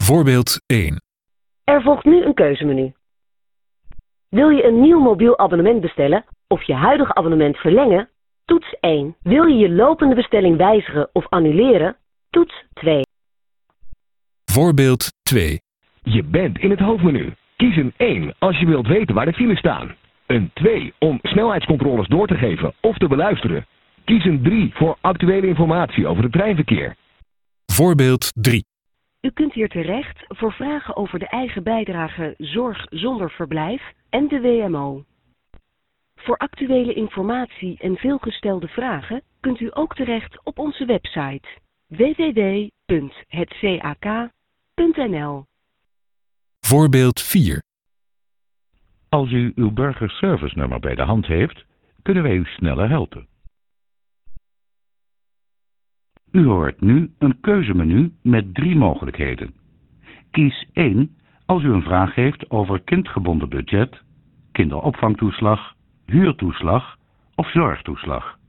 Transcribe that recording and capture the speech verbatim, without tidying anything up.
Voorbeeld één. Er volgt nu een keuzemenu. Wil je een nieuw mobiel abonnement bestellen of je huidige abonnement verlengen? Toets één. Wil je je lopende bestelling wijzigen of annuleren? Toets twee. Voorbeeld twee. Je bent in het hoofdmenu. Kies een één als je wilt weten waar de files staan. Een twee om snelheidscontroles door te geven of te beluisteren. Kies een drie voor actuele informatie over het treinverkeer. Voorbeeld drie. U kunt hier terecht voor vragen over de eigen bijdrage Zorg zonder verblijf en de W M O. Voor actuele informatie en veelgestelde vragen kunt u ook terecht op onze website w w w punt het c a k punt n l. Voorbeeld vier. Als u uw burgerservice nummer bij de hand heeft, kunnen wij u sneller helpen. U hoort nu een keuzemenu met drie mogelijkheden. Kies één als u een vraag heeft over kindgebonden budget, kinderopvangtoeslag, huurtoeslag of zorgtoeslag.